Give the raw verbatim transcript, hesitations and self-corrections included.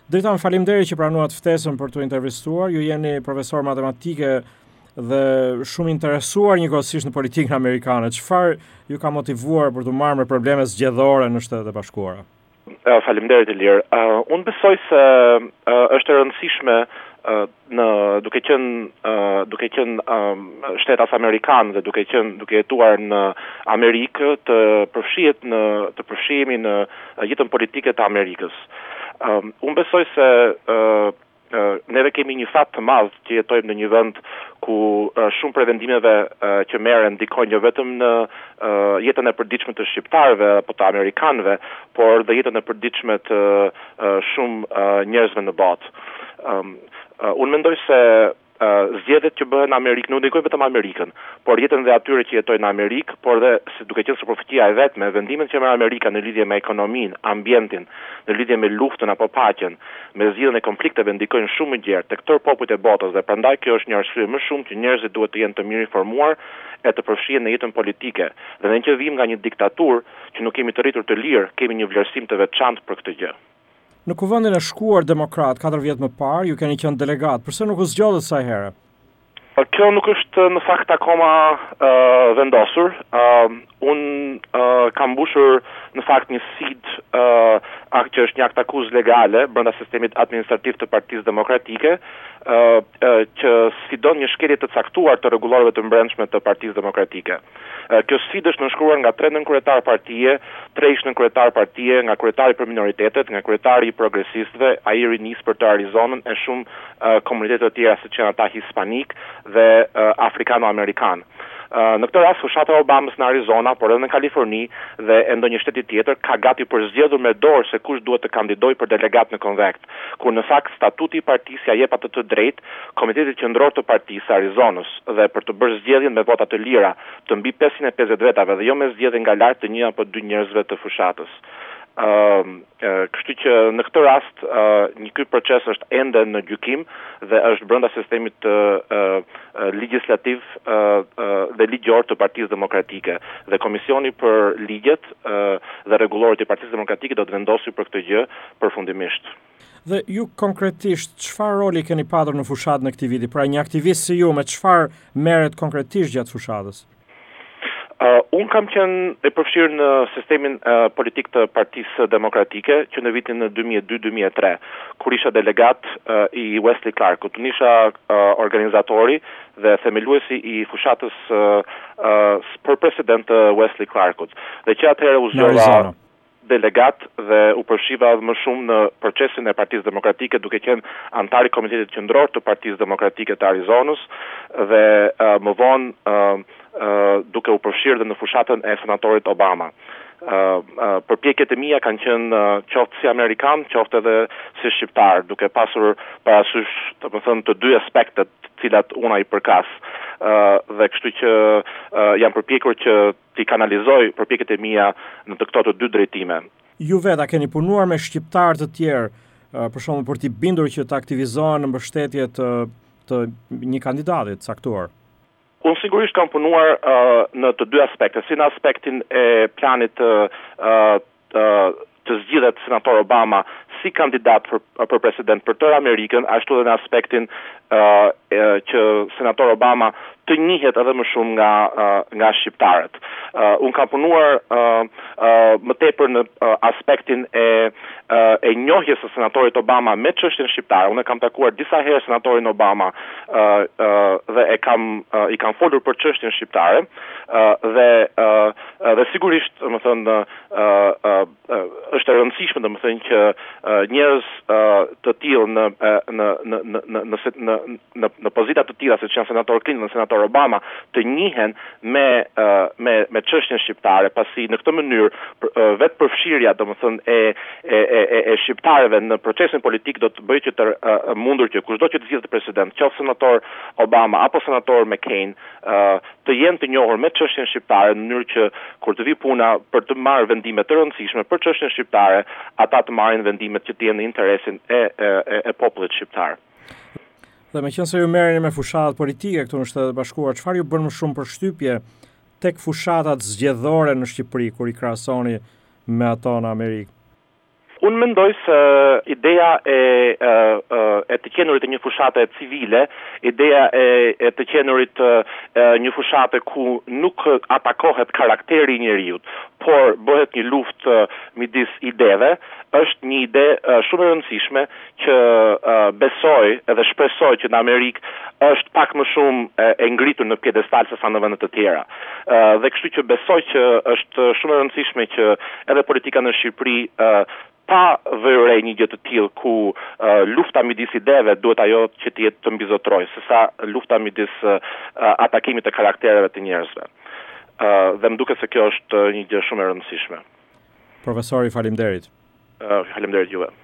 Dritan, faleminderit që pranuat ftesën për të intervistuar. Ju jeni profesor matematike dhe shumë interesuar njëkohësisht në politikën amerikane. Çfarë ju ka motivuar për të marrë me probleme zgjedhore në Shtetet e Bashkuara? Uh, faleminderit Ilir. Uh, unë besoj se uh, është e rëndësishme uh, në duke qenë uh, duke qenë um, shtetas amerikan dhe duke qenë duke jetuar në Amerikë të përfshihet në të përfshihemi në jetën politike të Amerikës. Um, unë besoj se uh, uh, neve kemi një fat të madh që jetojmë në një vend ku uh, shumë prej vendimeve uh, që merren ndikojnë jo vetëm në uh, jetën e përditshme të shqiptarëve apo të amerikanëve, por dhe jetën e përditshme të uh, shumë uh, njerëzve në botë. Um, uh, unë mendoj se Uh, zgjedhjet që bëhen në Amerikë nuk ndikojnë vetëm Amerikën, por jetën dhe atyre që jetojnë në Amerikë, por dhe duke qenë së përfaqësia e vetme, vendimet që merr Amerika në lidhje me ekonominë, ambientin, në lidhje me luftën apo paqen, me zgjidhjen e konflikteve ndikojnë shumë gjerë tek tërë popujt e botës dhe prandaj kjo është një arsye më shumë që njerëzit duhet të jenë të mirë informuar e të përfshihen në jetën politike. Dhe ne që vim nga një diktaturë që nuk kemi të rritur të lirë, kemi një vlerësim të veçantë për këtë gjë. Në kuvendin e shkuar demokrat katër vjet më parë, ju keni qenë delegat. Pse nuk u zgjodhët sa herë? Kjo nuk është në fakt akoma uh, vendosur. Uh, unë uh, kam mbushur në fakt një sit uh, që është një akt akuzë legale brenda sistemit administrativ të Partisë Demokratike, uh, uh, që sfidon një shkelje të caktuar të rregullarëve të brendshme të Partisë Demokratike. Uh, kjo sfidë është nënshkruar nga tre nënkretar partie, tre ish nënkretar partie, nga kryetari për minoritetet, nga kryetari i progresistëve, ai i rinis për të Arizonën e shumë uh, komunitete të tjera siç janë ata hispanik dhe uh, afrikano-amerikan. Uh, në këtë rast fushata e Obamës në Arizona, por edhe në Kaliforni dhe e ndonjë shteti tjetër ka gati përzgjedhur me dorë se kush duhet të kandidojë për delegat në konvekt, kur në fakt statuti i partisë ja jep atë të drejtë Komitetit Qendror të Partisë së Arizonës dhe për të bërë zgjedhjen me vota të lira të mbi pesëqind e pesëdhjetë vetave dhe jo me zgjedhje nga lart të një apo dy njerëzve të fushatës. Uh, uh, kështu që në këtë rast uh, një ky proces është ende në gjykim dhe është brenda sistemit uh, uh, legjislativ uh, uh, dhe ligjor të Partisë Demokratike dhe Komisioni për Ligjet uh, dhe Rregullorët e Partisë Demokratike do të vendosë për këtë gjë përfundimisht. Dhe ju konkretisht çfarë roli keni patur në fushatën e këtij viti? Pra një aktivist si ju me çfarë merret konkretisht gjatë fushatës? Uh, unë kam qenë e përfshirë në sistemin uh, politik të Partisë Demokratike që në vitin në dy mijë e dy dy mijë e tre, kur isha delegat uh, i Wesley Clarkut. Unë isha uh, organizatori dhe themeluesi i fushatës uh, uh, për president uh, Wesley Clarkut. Dhe që atëherë u zgjodha delegat dhe u përshiva më shumë në procesin e Partisë Demokratike duke qenë antar i Komitetit Qendror të Partisë Demokratike të Arizonës dhe uh, më vonë uh, uh, duke u përfshirë dhe në fushatën e senatorit Obama. Uh, uh, përpjekjet e mia kanë qenë uh, qoftë si amerikan, qoftë edhe si shqiptar, duke pasur parasysh, domethënë, të dy aspektet të cilat una i përkas. Uh, dhe kështu që uh, jam përpjekur që t'i kanalizoj përpjekjet e mia në të këto të dy drejtime. Ju vetë a keni punuar me shqiptar të tjerë, uh, për shembull për t'i bindur që të aktivizohen në mbështetje të, të një kandidati të caktuar? Unë sigurisht kam punuar uh, në të dy aspekte, si në aspektin e planit uh, uh, të zgjidhet senator Obama si kandidat për, për president për tërë Amerikën, ashtu edhe në aspektin uh, e, që senator Obama të njihet edhe më shumë nga uh, nga shqiptarët. Uh, unë kam punuar uh, uh, më tepër në uh, aspektin e uh, e njohjes së senatorit Obama me çështjen shqiptare. Unë kam takuar disa herë senatorin Obama uh, uh, dhe e kam uh, i kam folur për çështjen shqiptare uh, dhe uh, dhe sigurisht, domethënë, uh, uh, uh, është e rëndësishme domethënë që uh, njerëz uh, të tillë në në në në në në në në pozita të tilla siç janë senator Clinton dhe senator Obama të njihen me uh, me me çështjen shqiptare, pasi në këtë mënyrë uh, vetë përfshirja domethënë e e e e shqiptarëve në procesin politik do të bëjë që të uh, mundur që kushdo që të zgjidhet president, qoftë senator Obama apo senator McCain, uh, të jenë të njohur me çështjen shqiptare në mënyrë që kur të vi puna për të marrë vendime të rëndësishme për çështjen shqiptare, ata të marrin vendimet që të jenë në interesin e e e, e popullit shqiptar. Dhe me qenë se ju merreni me fushatat politike këtu në Shtetet e Bashkuara, çfarë ju bën më shumë përshtypje tek fushatat zgjedhore në Shqipëri kur i krahasoni me ato në Amerikë? unë mendoj se ideja e, e, e të qenurit e një fushate civile, ideja e, e të qenurit e, një fushate ku nuk atakohet karakteri i njeriut, por bëhet një luftë midis ideve, është një ide uh, shumë e rëndësishme që uh, besoj edhe shpresoj që në Amerikë është pak më shumë e, e ngritur në pjedestal se sa në vende të tjera. Uh, dhe kështu që besoj që është shumë e rëndësishme që edhe politika në Shqipëri uh, pa vëre një gjë të tillë ku uh, lufta midis ideve duhet ajo që të jetë të mbizotrojë, sesa lufta midis uh, atakimit të karaktereve të njerëzve. Uh, dhe më duket se kjo është një gjë shumë e rëndësishme. Profesori, faleminderit. Uh, faleminderit juve.